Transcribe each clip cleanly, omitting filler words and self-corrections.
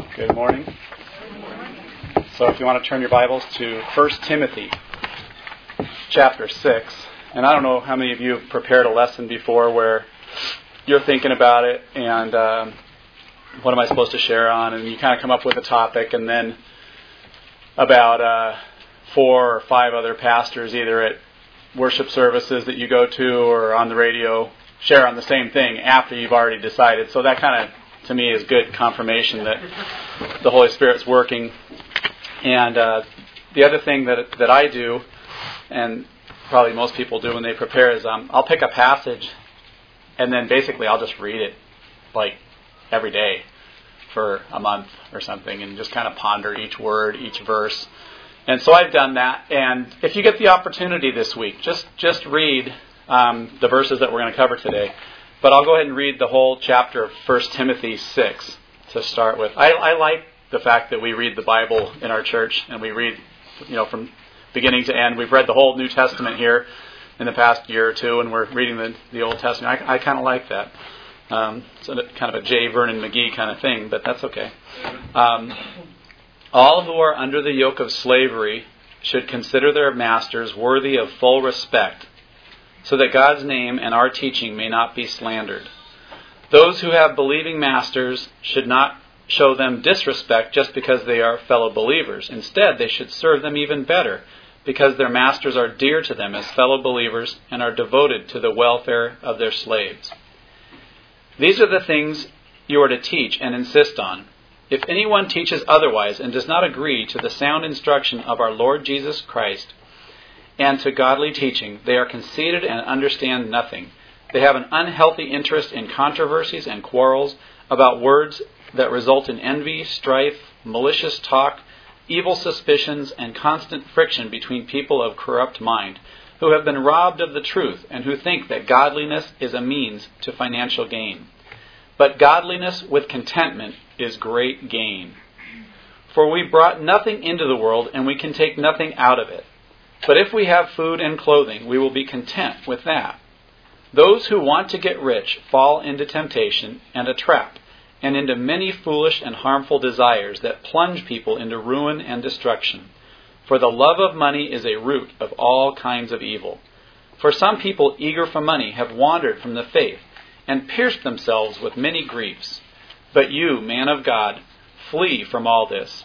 Good morning. So if you want to turn your Bibles to 1 Timothy chapter 6. And I don't know how many of you have prepared a lesson before where you're thinking about it and what am I supposed to share on, and you kind of come up with a topic, and then about 4 or 5 other pastors, either at worship services that you go to or on the radio, share on the same thing after you've already decided. So that kind of, to me, is good confirmation that the Holy Spirit's working. And the other thing that I do, and probably most people do when they prepare, is I'll pick a passage and then basically I'll just read it like every day for a month or something and just kind of ponder each word, each verse. And so I've done that. And if you get the opportunity this week, just read the verses that we're going to cover today. But I'll go ahead and read the whole chapter of 1 Timothy 6 to start with. I like the fact that we read the Bible in our church, and we read, from beginning to end. We've read the whole New Testament here in the past year or two, and we're reading the Old Testament. I kind of like that. It's kind of a J. Vernon McGee kind of thing, but that's okay. All who are under the yoke of slavery should consider their masters worthy of full respect, so that God's name and our teaching may not be slandered. Those who have believing masters should not show them disrespect just because they are fellow believers. Instead, they should serve them even better, because their masters are dear to them as fellow believers and are devoted to the welfare of their slaves. These are the things you are to teach and insist on. If anyone teaches otherwise and does not agree to the sound instruction of our Lord Jesus Christ and to godly teaching, they are conceited and understand nothing. They have an unhealthy interest in controversies and quarrels about words that result in envy, strife, malicious talk, evil suspicions, and constant friction between people of corrupt mind, who have been robbed of the truth and who think that godliness is a means to financial gain. But godliness with contentment is great gain. For we brought nothing into the world, and we can take nothing out of it. But if we have food and clothing, we will be content with that. Those who want to get rich fall into temptation and a trap, and into many foolish and harmful desires that plunge people into ruin and destruction. For the love of money is a root of all kinds of evil. For some people eager for money have wandered from the faith and pierced themselves with many griefs. But you, man of God, flee from all this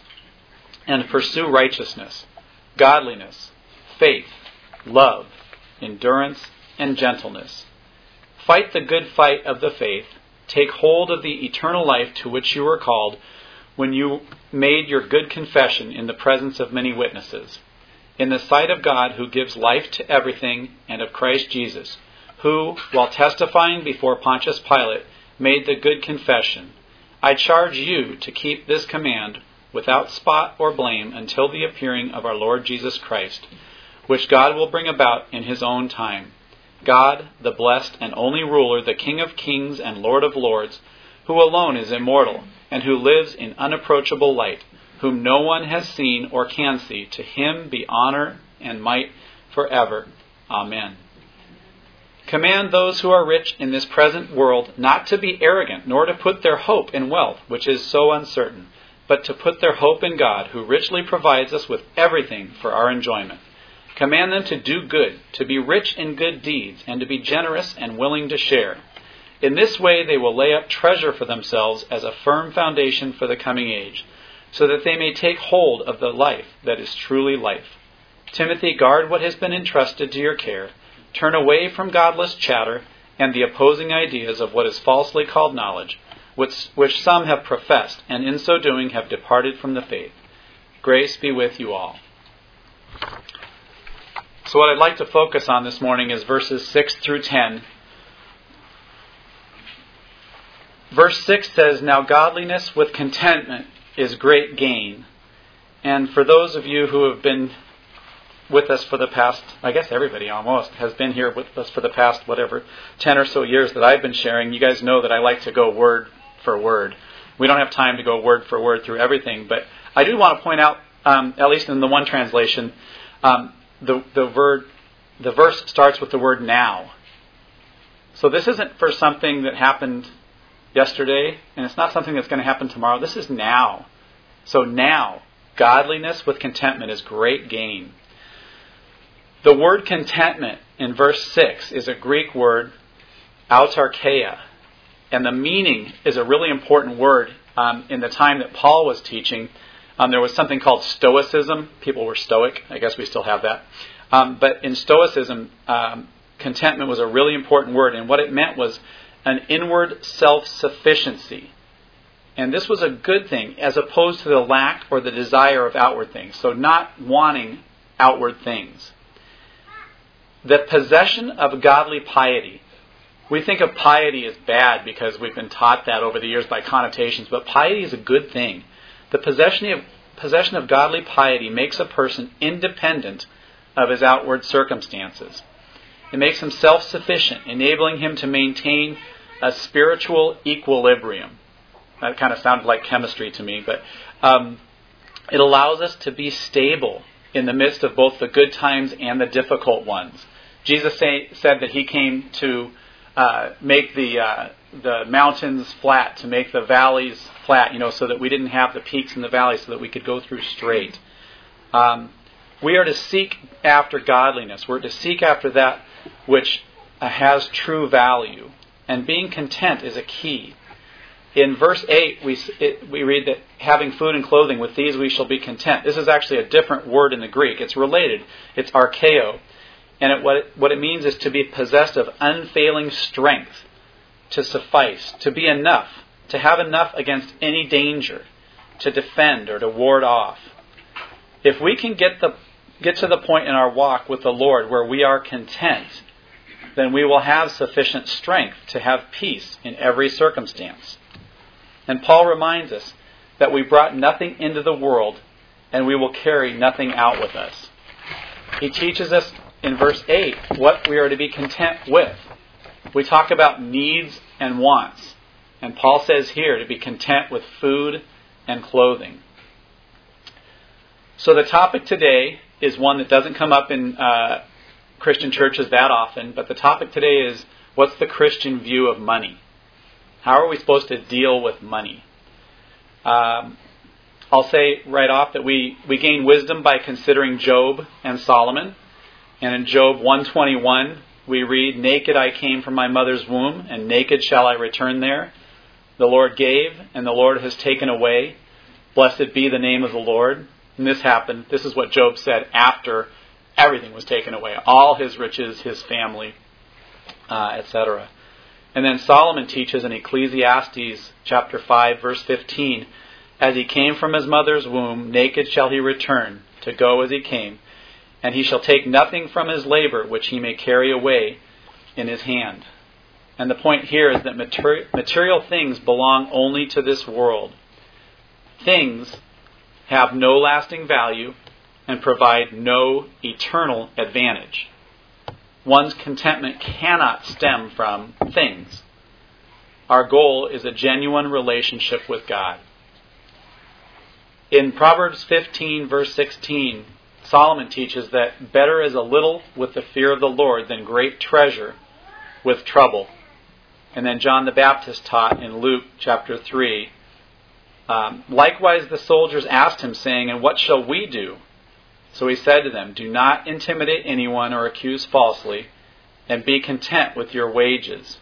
and pursue righteousness, godliness, faith, love, endurance, and gentleness. Fight the good fight of the faith. Take hold of the eternal life to which you were called when you made your good confession in the presence of many witnesses, in the sight of God who gives life to everything, and of Christ Jesus, who, while testifying before Pontius Pilate, made the good confession. I charge you to keep this command without spot or blame until the appearing of our Lord Jesus Christ, which God will bring about in His own time. God, the blessed and only ruler, the King of kings and Lord of lords, who alone is immortal and who lives in unapproachable light, whom no one has seen or can see, to Him be honor and might forever. Amen. Command those who are rich in this present world not to be arrogant, nor to put their hope in wealth, which is so uncertain, but to put their hope in God, who richly provides us with everything for our enjoyment. Command them to do good, to be rich in good deeds, and to be generous and willing to share. In this way they will lay up treasure for themselves as a firm foundation for the coming age, so that they may take hold of the life that is truly life. Timothy, guard what has been entrusted to your care. Turn away from godless chatter and the opposing ideas of what is falsely called knowledge, which some have professed, and in so doing have departed from the faith. Grace be with you all. So what I'd like to focus on this morning is verses 6 through 10. Verse 6 says, "Now godliness with contentment is great gain." And for those of you who have been with us for the past, I guess everybody almost has been here with us for the past, 10 or so years that I've been sharing, you guys know that I like to go word for word. We don't have time to go word for word through everything, but I do want to point out, at least in the one translation, the verse starts with the word now. So this isn't for something that happened yesterday, and it's not something that's going to happen tomorrow. This is now. So now, godliness with contentment is great gain. The word contentment in verse 6 is a Greek word, autarkeia. And the meaning is a really important word. In the time that Paul was teaching, there was something called Stoicism. People were stoic. I guess we still have that. But in Stoicism, contentment was a really important word. And what it meant was an inward self-sufficiency. And this was a good thing as opposed to the lack or the desire of outward things. So not wanting outward things. The possession of godly piety. We think of piety as bad because we've been taught that over the years by connotations, but piety is a good thing. The possession of godly piety makes a person independent of his outward circumstances. It makes him self-sufficient, enabling him to maintain a spiritual equilibrium. That kind of sounded like chemistry to me, but it allows us to be stable in the midst of both the good times and the difficult ones. Jesus said that He came to make the mountains flat, to make the valleys flat, so that we didn't have the peaks and the valleys, so that we could go through straight. We are to seek after godliness. We're to seek after that which has true value. And being content is a key. In verse 8, we read that having food and clothing, with these we shall be content. This is actually a different word in the Greek. It's related. It's archeo. And what it means is to be possessed of unfailing strength, to suffice, to be enough, to have enough against any danger, to defend or to ward off. If we can get to the point in our walk with the Lord where we are content, then we will have sufficient strength to have peace in every circumstance. And Paul reminds us that we brought nothing into the world and we will carry nothing out with us. He teaches us in verse 8 what we are to be content with. We talk about needs and wants. And Paul says here to be content with food and clothing. So the topic today is one that doesn't come up in Christian churches that often, but the topic today is, what's the Christian view of money? How are we supposed to deal with money? I'll say right off that we gain wisdom by considering Job and Solomon. And in Job 1:21, we read, "Naked I came from my mother's womb, and naked shall I return there. The Lord gave, and the Lord has taken away. Blessed be the name of the Lord." And this happened. This is what Job said after everything was taken away. All his riches, his family, etc. And then Solomon teaches in Ecclesiastes chapter 5, verse 15, "As he came from his mother's womb, naked shall he return, to go as he came. And he shall take nothing from his labor, which he may carry away in his hand." And the point here is that material things belong only to this world. Things have no lasting value and provide no eternal advantage. One's contentment cannot stem from things. Our goal is a genuine relationship with God. In Proverbs 15, verse 16, Solomon teaches that better is a little with the fear of the Lord than great treasure with trouble. And then John the Baptist taught in Luke chapter 3, "Likewise the soldiers asked him, saying, 'And what shall we do?' So he said to them, 'Do not intimidate anyone or accuse falsely, and be content with your wages.'"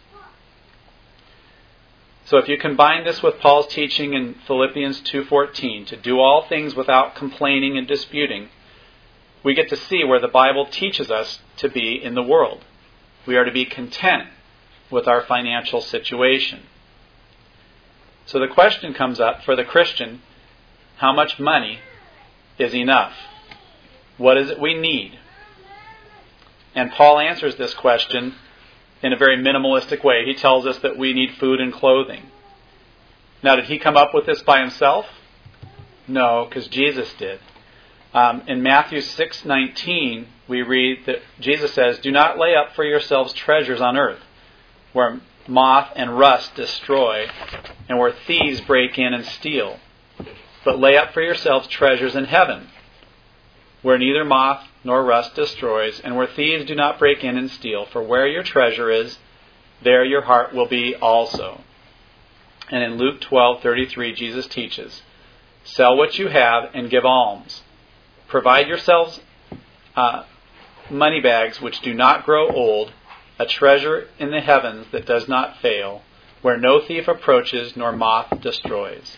So if you combine this with Paul's teaching in Philippians 2:14, to do all things without complaining and disputing, we get to see where the Bible teaches us to be in the world. We are to be content with our financial situation. So the question comes up for the Christian, how much money is enough? What is it we need? And Paul answers this question in a very minimalistic way. He tells us that we need food and clothing. Now, did he come up with this by himself? No, because Jesus did. In Matthew 6:19, we read that Jesus says, "Do not lay up for yourselves treasures on earth, where moth and rust destroy, and where thieves break in and steal. But lay up for yourselves treasures in heaven, where neither moth nor rust destroys, and where thieves do not break in and steal. For where your treasure is, there your heart will be also." And in Luke 12:33, Jesus teaches, Sell what you have and give alms. Provide yourselves money bags which do not grow old, a treasure in the heavens that does not fail, where no thief approaches nor moth destroys.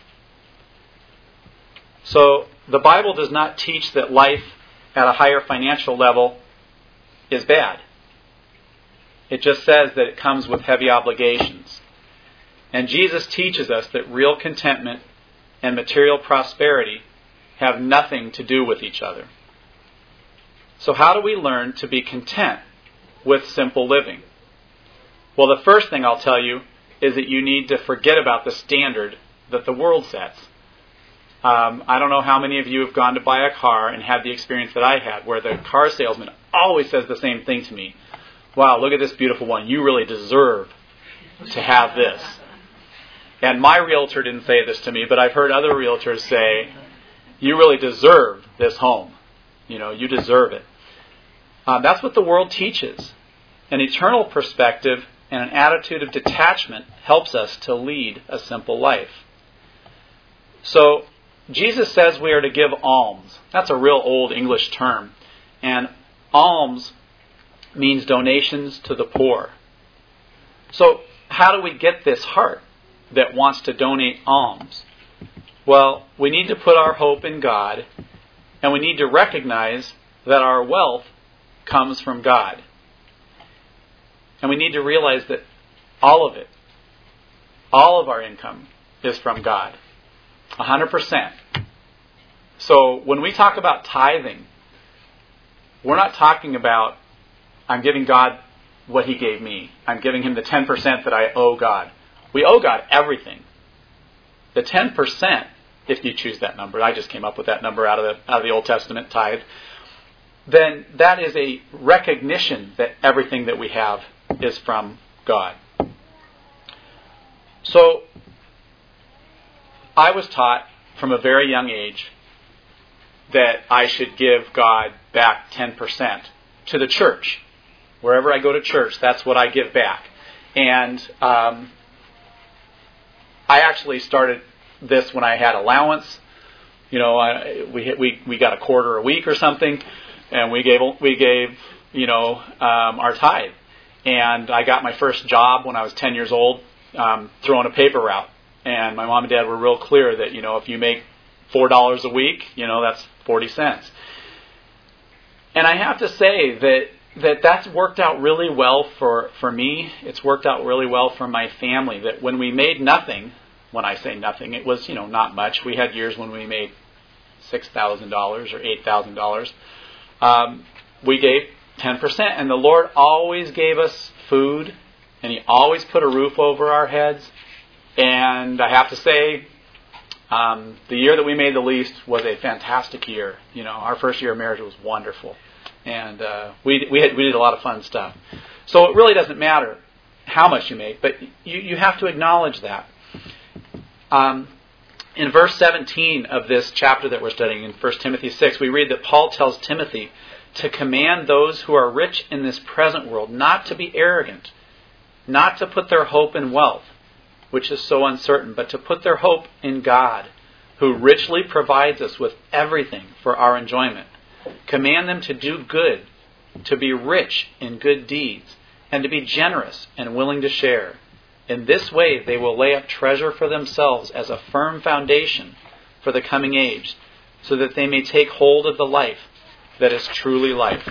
So the Bible does not teach that life at a higher financial level is bad. It just says that it comes with heavy obligations. And Jesus teaches us that real contentment and material prosperity have nothing to do with each other. So how do we learn to be content with simple living? Well, the first thing I'll tell you is that you need to forget about the standard that the world sets. I don't know how many of you have gone to buy a car and had the experience that I had, where the car salesman always says the same thing to me. Wow, look at this beautiful one. You really deserve to have this. And my realtor didn't say this to me, but I've heard other realtors say, you really deserve this home. You deserve it. That's what the world teaches. An eternal perspective and an attitude of detachment helps us to lead a simple life. So, Jesus says we are to give alms. That's a real old English term. And alms means donations to the poor. So, how do we get this heart that wants to donate alms? Well, we need to put our hope in God, and we need to recognize that our wealth comes from God. And we need to realize that all of it, all of our income is from God. 100%. So when we talk about tithing, we're not talking about, I'm giving God what He gave me. I'm giving Him the 10% that I owe God. We owe God everything. The 10%, if you choose that number, I just came up with that number out of the Old Testament tithe, then that is a recognition that everything that we have is from God. So, I was taught from a very young age that I should give God back 10% to the church. Wherever I go to church, that's what I give back. And I actually started this when I had allowance. We got a quarter a week or something, and we gave our tithe. And I got my first job when I was 10 years old, throwing a paper route. And my mom and dad were real clear that, if you make $4 a week, that's 40 cents. And I have to say that's worked out really well for me. It's worked out really well for my family, that when we made nothing, when I say nothing, it was, not much. We had years when we made $6,000 or $8,000. We gave 10%, and the Lord always gave us food, and He always put a roof over our heads. And I have to say, the year that we made the least was a fantastic year. Our first year of marriage was wonderful, and we did a lot of fun stuff. So it really doesn't matter how much you make, but you have to acknowledge that. In verse 17 of this chapter that we're studying, in 1 Timothy 6, we read that Paul tells Timothy to command those who are rich in this present world not to be arrogant, not to put their hope in wealth, which is so uncertain, but to put their hope in God, who richly provides us with everything for our enjoyment. Command them to do good, to be rich in good deeds, and to be generous and willing to share. In this way they will lay up treasure for themselves as a firm foundation for the coming age, so that they may take hold of the life that is truly life.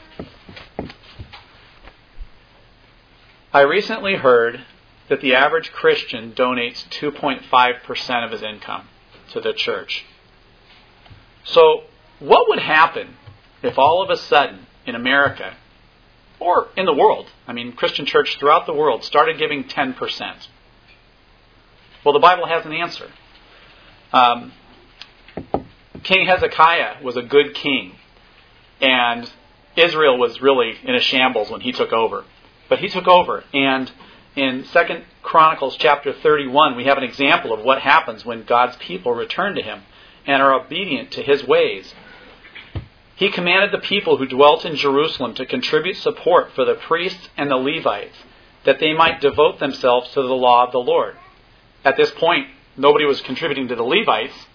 I recently heard that the average Christian donates 2.5% of his income to the church. So, what would happen if all of a sudden in America, or in the world, Christian church throughout the world, started giving 10%? Well, the Bible has an answer. King Hezekiah was a good king, and Israel was really in a shambles when he took over. But he took over, and in 2 Chronicles chapter 31, we have an example of what happens when God's people return to Him and are obedient to His ways. He commanded the people who dwelt in Jerusalem to contribute support for the priests and the Levites, that they might devote themselves to the law of the Lord. At this point, nobody was contributing to the Levites,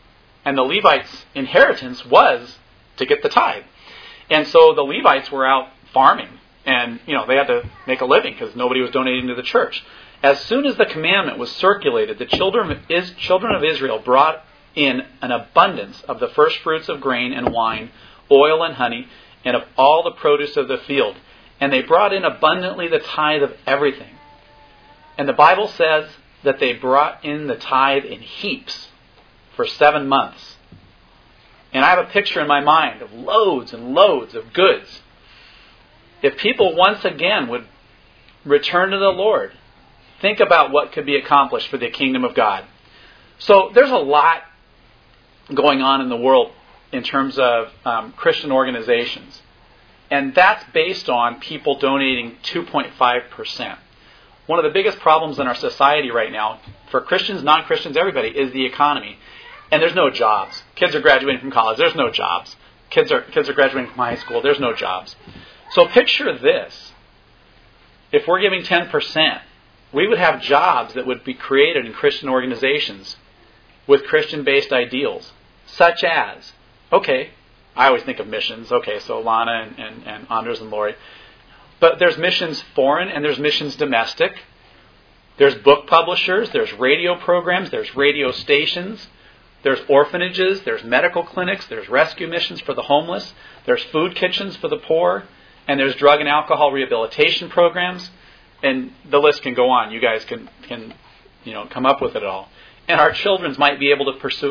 And the Levites' inheritance was to get the tithe. And so the Levites were out farming. And, they had to make a living because nobody was donating to the church. As soon as the commandment was circulated, the children of Israel brought in an abundance of the first fruits of grain and wine, oil and honey, and of all the produce of the field. And they brought in abundantly the tithe of everything. And the Bible says that they brought in the tithe in heaps for 7 months. And I have a picture in my mind of loads and loads of goods. If people once again would return to the Lord, think about what could be accomplished for the kingdom of God. So there's a lot going on in the world in terms of Christian organizations. And that's based on people donating 2.5%. One of the biggest problems in our society right now, for Christians, non-Christians, everybody, is the economy. And there's no jobs. Kids are graduating from college. There's no jobs. Kids are graduating from high school. There's no jobs. So picture this. If we're giving 10%, we would have jobs that would be created in Christian organizations with Christian-based ideals, such as, I always think of missions. So Lana and Anders and Lori. But there's missions foreign and there's missions domestic. There's book publishers, there's radio programs, there's radio stations, there's orphanages, there's medical clinics, there's rescue missions for the homeless, there's food kitchens for the poor, and there's drug and alcohol rehabilitation programs. And the list can go on. You guys can come up with it all. And our children might be able to pursue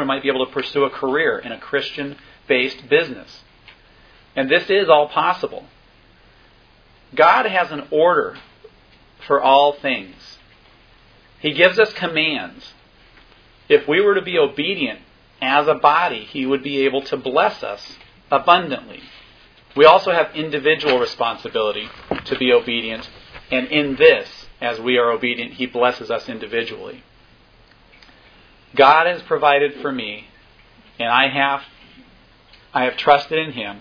a career in a Christian-based business. And this is all possible. God has an order for all things. He gives us commands. If we were to be obedient as a body, He would be able to bless us abundantly. We also have individual responsibility to be obedient. And in this, as we are obedient, He blesses us individually. God has provided for me, and I have trusted in Him.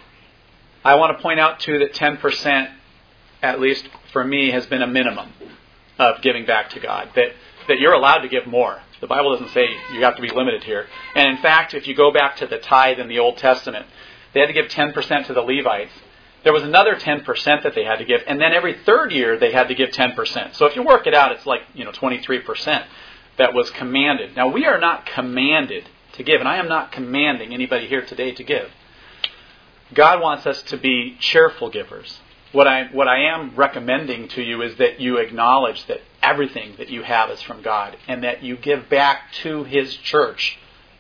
I want to point out, too, that 10%, at least for me, has been a minimum of giving back to God. That you're allowed to give more. The Bible doesn't say you have to be limited here. And in fact, if you go back to the tithe in the Old Testament, they had to give 10% to the Levites. There was another 10% that they had to give. And then every third year, they had to give 10%. So if you work it out, it's like 23% that was commanded. Now, we are not commanded to give. And I am not commanding anybody here today to give. God wants us to be cheerful givers. What I am recommending to you is that you acknowledge that everything that you have is from God and that you give back to His church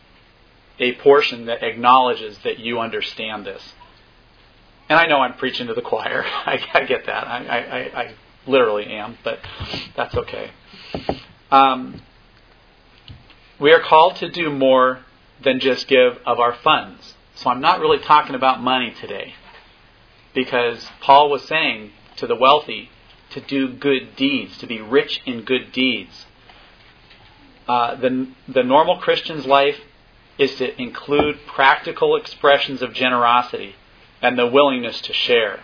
a portion that acknowledges that you understand this. And I know I'm preaching to the choir. I get that. I literally am, but that's okay. We are called to do more than just give of our funds. So I'm not really talking about money today, because Paul was saying to the wealthy to do good deeds, to be rich in good deeds. The normal Christian's life is to include practical expressions of generosity and the willingness to share.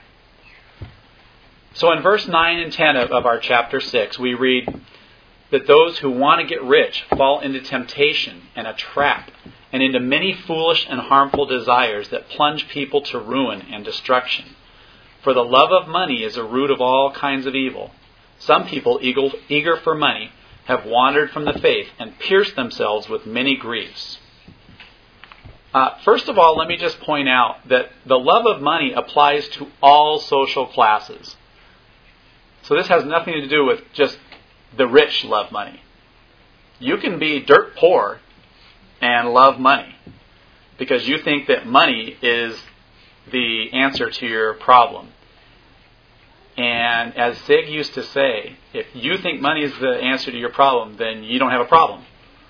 So in verse 9 and 10 of our chapter 6, we read that those who want to get rich fall into temptation and a trap, and into many foolish and harmful desires that plunge people to ruin and destruction. For the love of money is a root of all kinds of evil. Some people, eager for money, have wandered from the faith and pierced themselves with many griefs. First of all, let me just point out that the love of money applies to all social classes. So this has nothing to do with just the rich love money. You can be dirt poor and love money because you think that money is the answer to your problem. And as Zig used to say, if you think money is the answer to your problem, then you don't have a problem.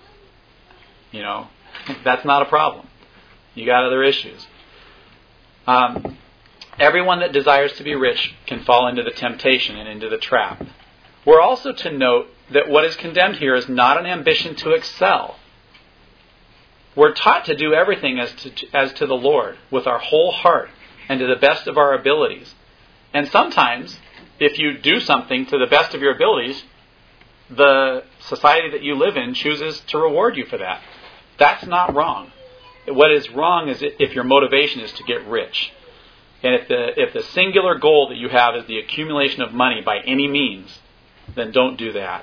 That's not a problem. You got other issues. Everyone that desires to be rich can fall into the temptation and into the trap. We're also to note that what is condemned here is not an ambition to excel. We're taught to do everything as to the Lord with our whole heart and to the best of our abilities. And sometimes, if you do something to the best of your abilities, the society that you live in chooses to reward you for that. That's not wrong. What is wrong is if your motivation is to get rich. And if the singular goal that you have is the accumulation of money by any means, then don't do that.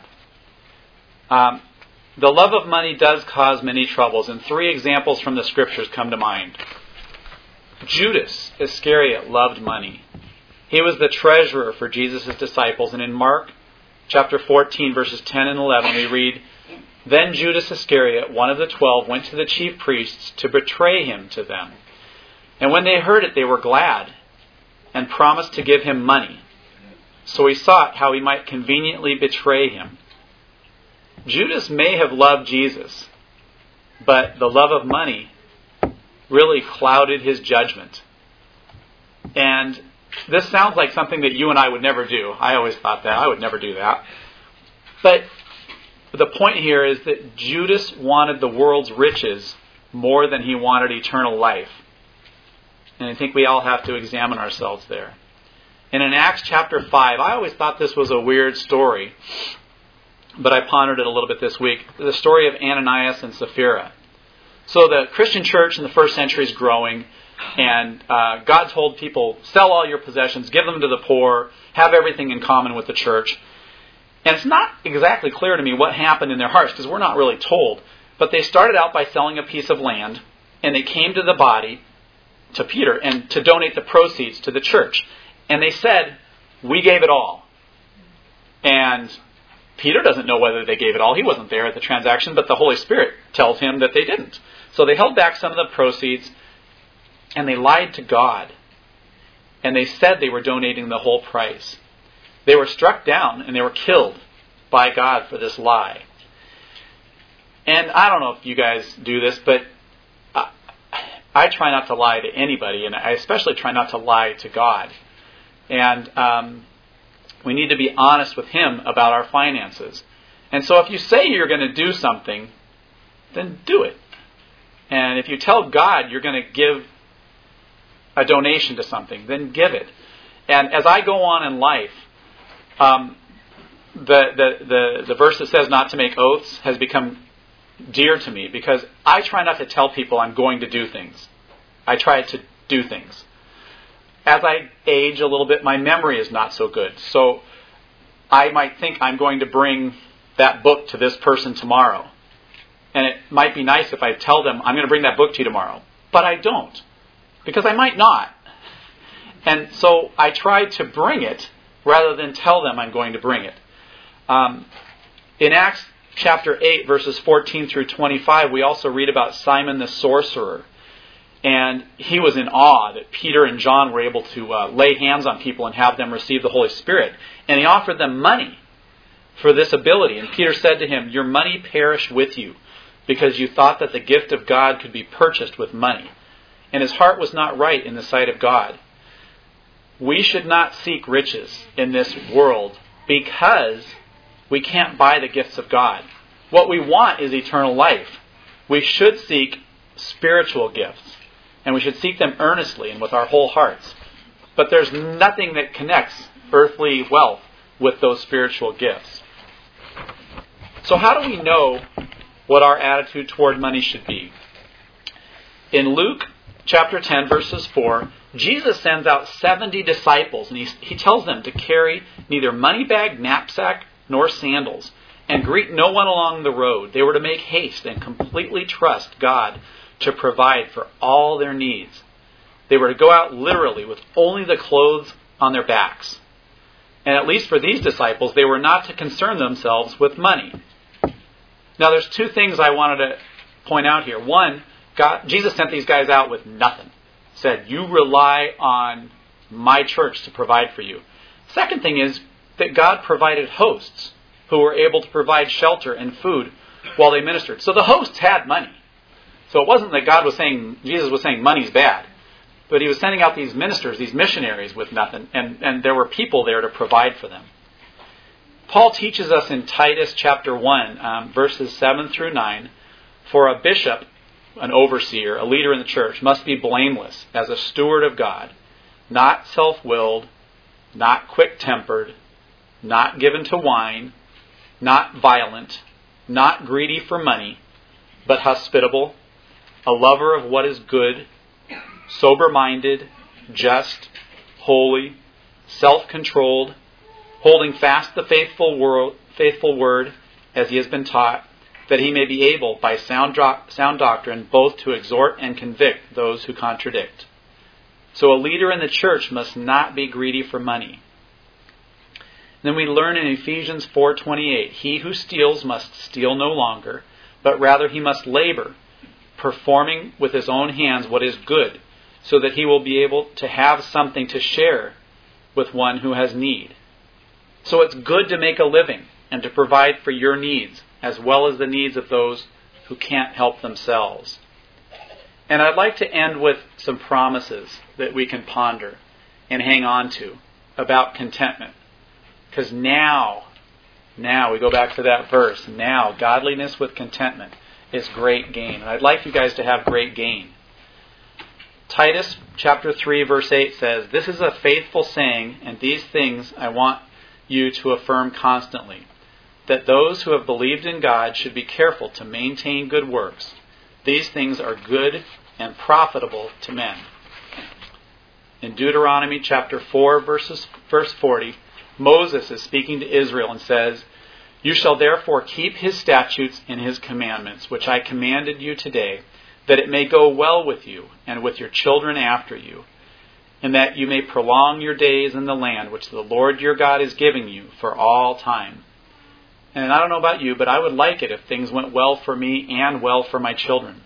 The love of money does cause many troubles, and 3 examples from the Scriptures come to mind. Judas Iscariot loved money. He was the treasurer for Jesus' disciples, and in Mark chapter 14, verses 10 and 11, we read, "Then Judas Iscariot, one of the 12, went to the chief priests to betray him to them. And when they heard it, they were glad and promised to give him money. So he sought how he might conveniently betray him." Judas may have loved Jesus, but the love of money really clouded his judgment. And this sounds like something that you and I would never do. I always thought that. I would never do that. But the point here is that Judas wanted the world's riches more than he wanted eternal life. And I think we all have to examine ourselves there. And in Acts chapter 5, I always thought this was a weird story, but I pondered it a little bit this week. The story of Ananias and Sapphira. So the Christian church in the first century is growing, and God told people, sell all your possessions, give them to the poor, have everything in common with the church. And it's not exactly clear to me what happened in their hearts, because we're not really told. But they started out by selling a piece of land, and they came to the body, to Peter, and to donate the proceeds to the church. And they said, we gave it all. And Peter doesn't know whether they gave it all. He wasn't there at the transaction, but the Holy Spirit tells him that they didn't. So they held back some of the proceeds, and they lied to God. And they said they were donating the whole price. They were struck down, and they were killed by God for this lie. And I don't know if you guys do this, but I try not to lie to anybody, and I especially try not to lie to God. And we need to be honest with Him about our finances. And so if you say you're going to do something, then do it. And if you tell God you're going to give a donation to something, then give it. And as I go on in life, the verse that says not to make oaths has become dear to me, because I try not to tell people I'm going to do things. I try to do things. As I age a little bit, my memory is not so good. So I might think I'm going to bring that book to this person tomorrow. And it might be nice if I tell them I'm going to bring that book to you tomorrow. But I don't, because I might not. And so I try to bring it rather than tell them I'm going to bring it. In Acts chapter 8, verses 14 through 25, we also read about Simon the sorcerer. And he was in awe that Peter and John were able to lay hands on people and have them receive the Holy Spirit. And he offered them money for this ability. And Peter said to him, your money perished with you, because you thought that the gift of God could be purchased with money. And his heart was not right in the sight of God. We should not seek riches in this world, because we can't buy the gifts of God. What we want is eternal life. We should seek spiritual gifts. And we should seek them earnestly and with our whole hearts. But there's nothing that connects earthly wealth with those spiritual gifts. So how do we know what our attitude toward money should be? In Luke chapter 10, verses 4, Jesus sends out 70 disciples, and he tells them to carry neither money bag, knapsack, nor sandals, and greet no one along the road. They were to make haste and completely trust God to provide for all their needs. They were to go out literally with only the clothes on their backs. And at least for these disciples, they were not to concern themselves with money. Now there's 2 things I wanted to point out here. One, Jesus sent these guys out with nothing. Said, you rely on my church to provide for you. Second thing is that God provided hosts who were able to provide shelter and food while they ministered. So the hosts had money. So it wasn't that Jesus was saying money's bad. But he was sending out these ministers, these missionaries with nothing. And there were people there to provide for them. Paul teaches us in Titus chapter 1, verses 7 through 9, for a bishop, an overseer, a leader in the church, must be blameless as a steward of God, not self-willed, not quick-tempered, not given to wine, not violent, not greedy for money, but hospitable, a lover of what is good, sober-minded, just, holy, self-controlled, holding fast the faithful word as he has been taught, that he may be able, by sound doctrine, both to exhort and convict those who contradict. So a leader in the church must not be greedy for money. Then we learn in Ephesians 4:28, he who steals must steal no longer, but rather he must labor, performing with his own hands what is good, so that he will be able to have something to share with one who has need. So it's good to make a living and to provide for your needs, as well as the needs of those who can't help themselves. And I'd like to end with some promises that we can ponder and hang on to about contentment. Because now we go back to that verse, now godliness with contentment is great gain. And I'd like you guys to have great gain. Titus chapter 3 verse 8 says, this is a faithful saying, and these things I want you to affirm constantly, that those who have believed in God should be careful to maintain good works. These things are good and profitable to men. In Deuteronomy chapter 4 verse 40, Moses is speaking to Israel and says, you shall therefore keep his statutes and his commandments, which I commanded you today, that it may go well with you and with your children after you, and that you may prolong your days in the land which the Lord your God is giving you for all time. And I don't know about you, but I would like it if things went well for me and well for my children.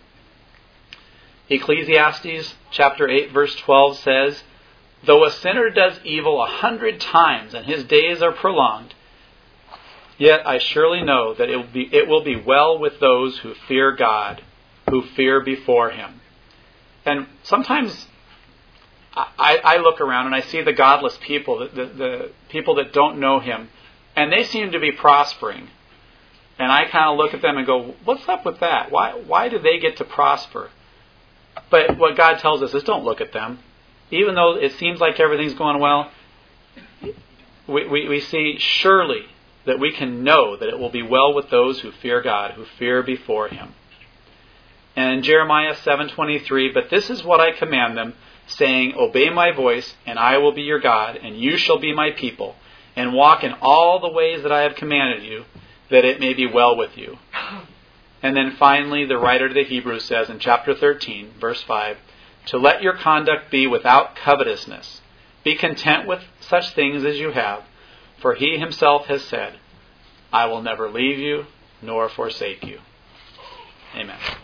Ecclesiastes chapter 8 verse 12 says, though a sinner does evil 100 times and his days are prolonged, yet I surely know that it will be well with those who fear God, who fear before him. And sometimes I look around and I see the godless people, the people that don't know him, and they seem to be prospering. And I kind of look at them and go, what's up with that? Why do they get to prosper? But what God tells us is don't look at them. Even though it seems like everything's going well, we see surely that we can know that it will be well with those who fear God, who fear before him. And in Jeremiah 7:23, but this is what I command them, saying, obey my voice, and I will be your God, and you shall be my people, and walk in all the ways that I have commanded you, that it may be well with you. And then finally, the writer to the Hebrews says in chapter 13, verse 5, to let your conduct be without covetousness. Be content with such things as you have, for he himself has said, I will never leave you nor forsake you. Amen.